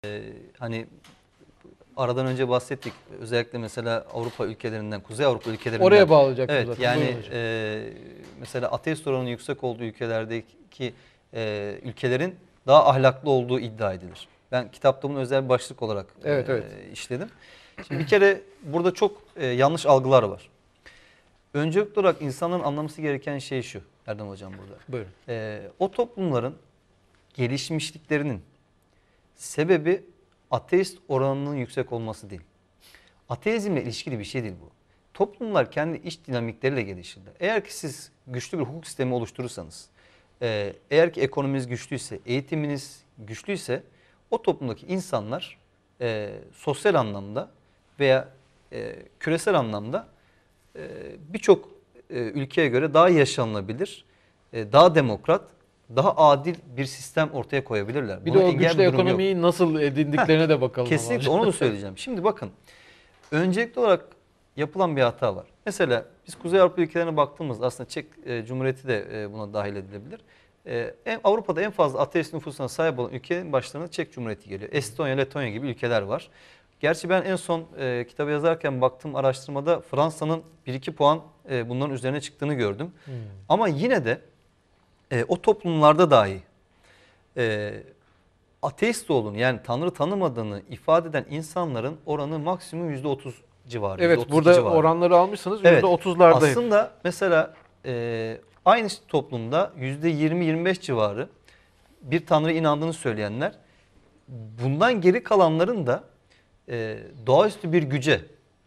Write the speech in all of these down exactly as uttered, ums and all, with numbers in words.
Ee, hani aradan önce bahsettik. Özellikle mesela Avrupa ülkelerinden, Kuzey Avrupa ülkelerinden. Oraya bağlayacaktım Evet, zaten. yani e, mesela ateist oranının yüksek olduğu ülkelerdeki e, ülkelerin daha ahlaklı olduğu iddia edilir. Ben kitapta bunu özel bir başlık olarak Evet, e, evet. işledim. Şimdi bir kere burada çok e, yanlış algılar var. Öncelikli olarak insanların anlaması gereken şey şu, Erdem Hocam burada. Buyurun. E, o toplumların gelişmişliklerinin sebebi ateist oranının yüksek olması değil. Ateizmle ilişkili bir şey değil bu. Toplumlar kendi iç dinamikleriyle gelişirler. Eğer ki siz güçlü bir hukuk sistemi oluşturursanız, e, eğer ki ekonominiz güçlüyse, eğitiminiz güçlüyse o toplumdaki insanlar e, sosyal anlamda veya e, küresel anlamda e, birçok e, ülkeye göre daha yaşanılabilir, e, daha demokrat, daha adil bir sistem ortaya koyabilirler. Bir Buna de o engel güçlü bir durum yok. ekonomiyi nasıl edindiklerine de bakalım. Kesinlikle ama. onu da söyleyeceğim. Şimdi bakın, öncelikli olarak yapılan bir hata var. Mesela biz Kuzey Avrupa ülkelerine baktığımızda aslında Çek e, Cumhuriyeti de e, buna dahil edilebilir. E, en, Avrupa'da en fazla ateist nüfusuna sahip olan ülkenin başlarına Çek Cumhuriyeti geliyor. Estonya, Letonya gibi ülkeler var. Gerçi ben en son e, kitabı yazarken baktığım araştırmada Fransa'nın bir iki puan e, bunların üzerine çıktığını gördüm. Hmm. Ama yine de e, o toplumlarda dahi e, ateist olduğunu, yani Tanrı tanımadığını ifade eden insanların oranı maksimum yüzde otuz civarı. Evet, yüzde otuz iki burada civarı. oranları almışsanız Evet, yüzde otuzlardayım. aslında mesela e, aynı toplumda yüzde yirmi yirmi beş civarı bir Tanrı'ya inandığını söyleyenler, bundan geri kalanların da e, doğaüstü bir güce,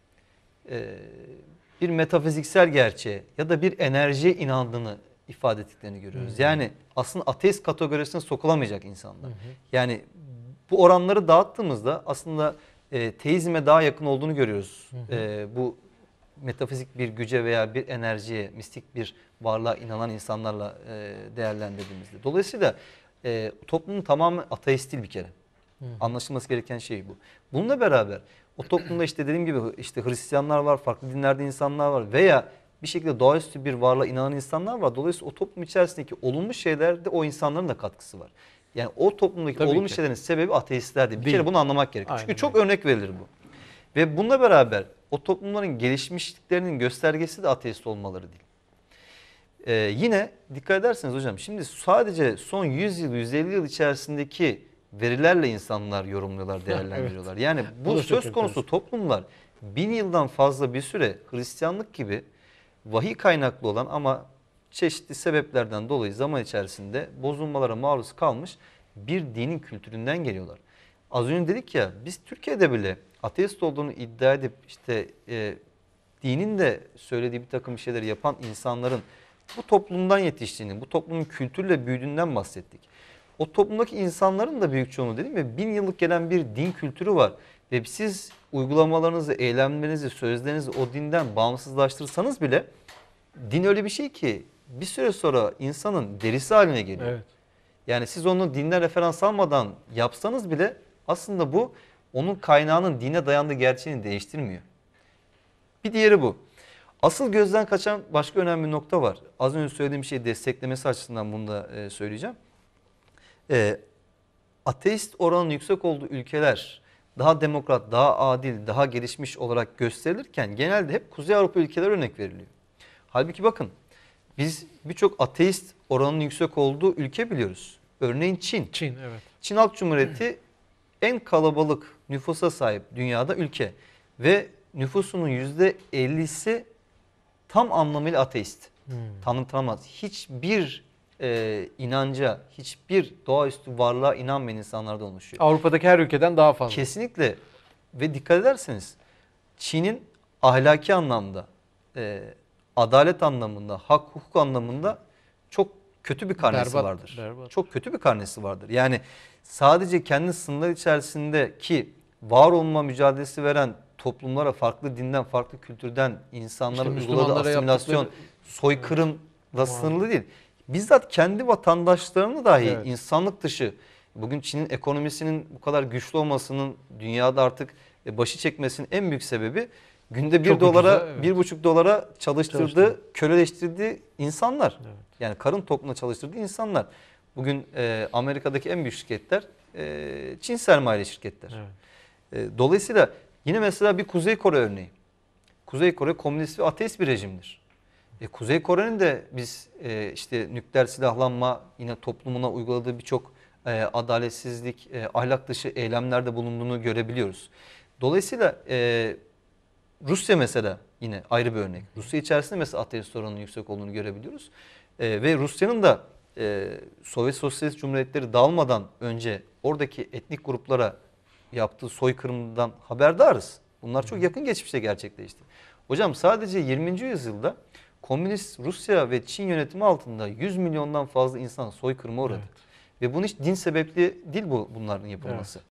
e, bir metafiziksel gerçeğe ya da bir enerjiye inandığını ifade ettiklerini görüyoruz. Hı hı. Yani aslında ateist kategorisine sokulamayacak insanlar. Hı hı. Yani bu oranları dağıttığımızda aslında e, teizme daha yakın olduğunu görüyoruz. Hı hı. E, bu metafizik bir güce veya bir enerjiye, mistik bir varlığa inanan insanlarla e, değerlendirdiğimizde. Dolayısıyla e, toplumun tamamen ateist değil bir kere. Hı hı. Anlaşılması gereken şey bu. Bununla beraber o toplumda işte dediğim gibi işte Hristiyanlar var, farklı dinlerde insanlar var veya bir şekilde doğaüstü bir varlığa inanan insanlar var. Dolayısıyla o toplum içerisindeki olumlu şeylerde o insanların da katkısı var. Yani o toplumdaki Tabii olumlu ki. şeylerin sebebi ateistlerdir. Bir Değil. kere bunu anlamak gerekiyor. Aynen Çünkü çok öyle. örnek verilir bu. Ve bununla beraber o toplumların gelişmişliklerinin göstergesi de ateist olmaları değil. Ee, yine dikkat ederseniz hocam, şimdi sadece son yüz yıl, yüz elli yıl içerisindeki verilerle insanlar yorumluyorlar, değerlendiriyorlar. Yani Bu bu da çok söz konusu enteresan. toplumlar bin yıldan fazla bir süre Hristiyanlık gibi vahiy kaynaklı olan ama çeşitli sebeplerden dolayı zaman içerisinde bozulmalara maruz kalmış bir dinin kültüründen geliyorlar. Az önce dedik ya, biz Türkiye'de bile ateist olduğunu iddia edip işte e, dinin de söylediği bir takım şeyleri yapan insanların bu toplumdan yetiştiğini, bu toplumun kültürle büyüdüğünden bahsettik. O toplumdaki insanların da büyük çoğunluğu, dedim ya, bin yıllık gelen bir din kültürü var. Ve siz uygulamalarınızı, eylemlerinizi, sözlerinizi o dinden bağımsızlaştırsanız bile din öyle bir şey ki bir süre sonra insanın derisi haline geliyor. Evet. Yani siz onu dinden referans almadan yapsanız bile aslında bu onun kaynağının dine dayandığı gerçeğini değiştirmiyor. Bir diğeri bu. Asıl gözden kaçan başka önemli bir nokta var. Az önce söylediğim şeyi desteklemesi açısından bunu da e, söyleyeceğim. E, ateist oranın yüksek olduğu ülkeler daha demokrat, daha adil, daha gelişmiş olarak gösterilirken genelde hep Kuzey Avrupa ülkeleri örnek veriliyor. Halbuki bakın, biz birçok ateist oranının yüksek olduğu ülke biliyoruz. Örneğin Çin. Çin, evet. Çin Halk Cumhuriyeti en kalabalık nüfusa sahip dünyada ülke ve nüfusunun yüzde ellisi tam anlamıyla ateist. Hmm. Tanrı tanımaz. Hiçbir e, inanca, hiçbir doğaüstü varlığa inanmayan insanlardan oluşuyor. Avrupa'daki her ülkeden daha fazla. Kesinlikle. Ve dikkat ederseniz Çin'in ahlaki anlamda, e, adalet anlamında, hak hukuk anlamında çok kötü bir karnesi Berbat, vardır. berbat. Çok kötü bir karnesi vardır. Yani sadece kendi sınırlar içerisindeki var olma mücadelesi veren toplumlara farklı dinden, farklı kültürden insanların İşte uyguladığı Müslümanlara asimilasyon, yaptıkları- soykırımla Evet. sınırlı değil. Bizzat kendi vatandaşlarını dahi Evet. insanlık dışı, bugün Çin'in ekonomisinin bu kadar güçlü olmasının dünyada artık başı çekmesinin en büyük sebebi günde bir Çok dolara, ucuza, evet. bir buçuk dolara çalıştırdığı, Çalıştırdı. köleleştirdiği insanlar. Evet. Yani karın tokluğuna çalıştırdığı insanlar. Bugün e, Amerika'daki en büyük şirketler e, Çin sermayeli şirketler. Evet. E, dolayısıyla yine mesela bir Kuzey Kore örneği. Kuzey Kore komünist ve ateist bir rejimdir. E, Kuzey Kore'nin de biz e, işte nükleer silahlanma yine toplumuna uyguladığı birçok e, adaletsizlik, e, ahlak dışı eylemlerde bulunduğunu görebiliyoruz. Dolayısıyla e, Rusya mesela yine ayrı bir örnek. Rusya içerisinde mesela ateist oranının yüksek olduğunu görebiliyoruz. E, ve Rusya'nın da e, Sovyet Sosyalist Cumhuriyetleri dağılmadan önce oradaki etnik gruplara yaptığı soykırımdan haberdarız. Bunlar çok yakın geçmişte gerçekleşti. Hocam sadece yirminci yüzyılda Komünist Rusya ve Çin yönetimi altında yüz milyondan fazla insan soykırıma uğradı. Evet. Ve bunun hiç din sebepli değil bu bunların yapılması. Evet.